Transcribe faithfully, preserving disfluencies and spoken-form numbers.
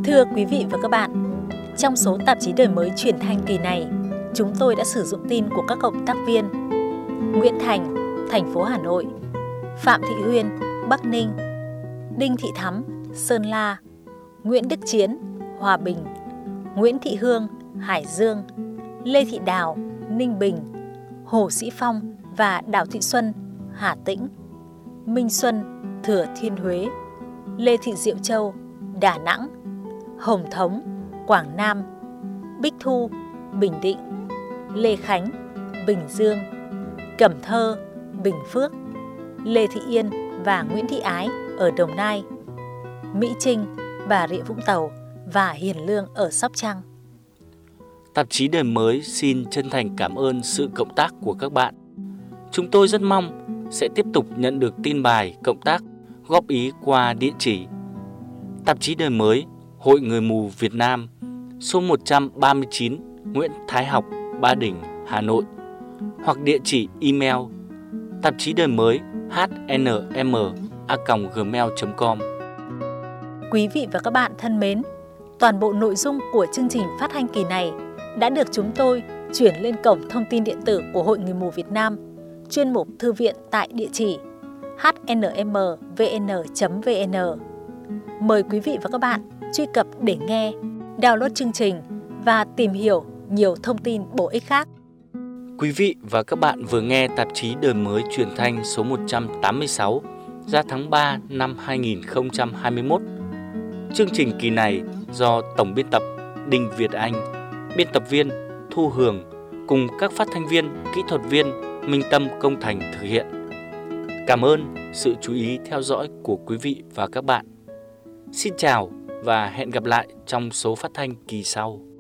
Thưa quý vị và các bạn, trong số tạp chí Đời Mới truyền thanh kỳ này, chúng tôi đã sử dụng tin của các cộng tác viên Nguyễn Thành, thành phố Hà Nội, Phạm Thị Huyên, Bắc Ninh, Đinh Thị Thắm, Sơn La, Nguyễn Đức Chiến, Hòa Bình, Nguyễn Thị Hương, Hải Dương, Lê Thị Đào, Ninh Bình, Hồ Sĩ Phong và Đào Thị Xuân, Hà Tĩnh, Minh Xuân, Thừa Thiên Huế, Lê Thị Diệu Châu, Đà Nẵng, Hồng Thống, Quảng Nam, Bích Thu, Bình Định, Lê Khánh, Bình Dương, Cẩm Thơ, Bình Phước, Lê Thị Yên và Nguyễn Thị Ái ở Đồng Nai, Mỹ Trinh, Bà Rịa Vũng Tàu và Hiền Lương ở Sóc Trăng. Tạp chí Đời Mới xin chân thành cảm ơn sự cộng tác của các bạn. Chúng tôi rất mong sẽ tiếp tục nhận được tin bài, cộng tác, góp ý qua địa chỉ Tạp chí Đời Mới, Hội Người mù Việt Nam, số một trăm ba mươi chín Nguyễn Thái Học, Ba Đình, Hà Nội, hoặc địa chỉ email tạp chí đời mới h n m a còng gmail chấm com. Quý vị và các bạn thân mến, toàn bộ nội dung của chương trình phát thanh kỳ này đã được chúng tôi chuyển lên cổng thông tin điện tử của Hội Người mù Việt Nam, chuyên mục thư viện tại địa chỉ h n m v n chấm v n. Mời quý vị và các bạn truy cập để nghe, download chương trình và tìm hiểu nhiều thông tin bổ ích khác. Quý vị và các bạn vừa nghe tạp chí Đời Mới truyền thanh số một trăm tám mươi sáu ra tháng ba năm hai nghìn không trăm hai mươi mốt. Chương trình kỳ này do Tổng biên tập Đinh Việt Anh, biên tập viên Thu Hường cùng các phát thanh viên, kỹ thuật viên Minh Tâm, Công Thành thực hiện. Cảm ơn sự chú ý theo dõi của quý vị và các bạn. Xin chào và hẹn gặp lại trong số phát thanh kỳ sau.